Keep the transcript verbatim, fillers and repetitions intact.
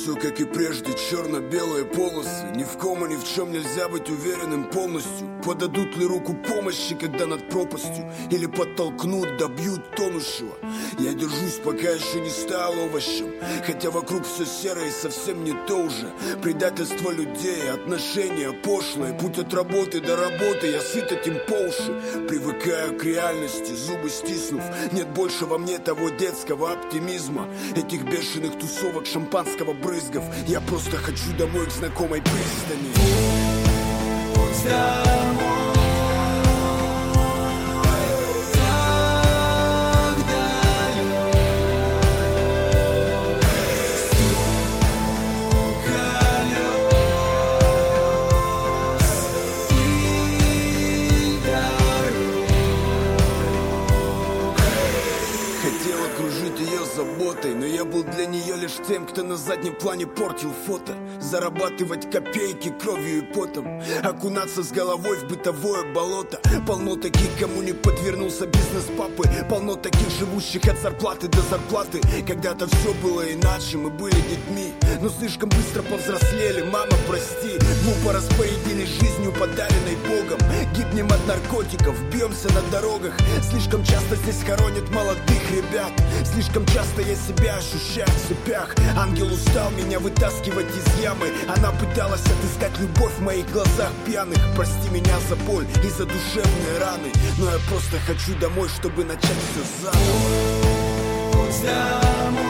Все как и прежде, черно-белые полосы. Ни в ком и ни в чем нельзя быть уверенным полностью. Подадут ли руку помощи, когда над пропастью? Или подтолкнут, добьют тонущего? Я держусь, пока еще не стал овощем. Хотя вокруг все серое и совсем не то уже. Предательство людей, отношения пошлые. Путь от работы до работы, я сыт этим по уши. Привыкаю к реальности, зубы стиснув. Нет больше во мне того детского оптимизма, этих бешеных тусовок, шампанского брызгов. Я просто хочу домой, к знакомой пристани. Путь домой. Но я был для нее лишь тем, кто на заднем плане портил фото. Зарабатывать копейки кровью и потом, окунаться с головой в бытовое болото. Полно таких, кому не подвернулся бизнес папы. Полно таких, живущих от зарплаты до зарплаты. Когда-то все было иначе, мы были детьми, но слишком быстро повзрослели, мама, прости. Глупо распорядились жизнью, подаренной Богом. Гибнем от наркотиков, бьемся на дорогах. Слишком часто здесь хоронят молодых ребят. Слишком часто я себя ощущаю в цепях. Ангел устал меня вытаскивать из ямы. Она пыталась отыскать любовь в моих глазах пьяных. Прости меня за боль и за душевные раны, но я просто хочу домой, чтобы начать все заново. Путь домой.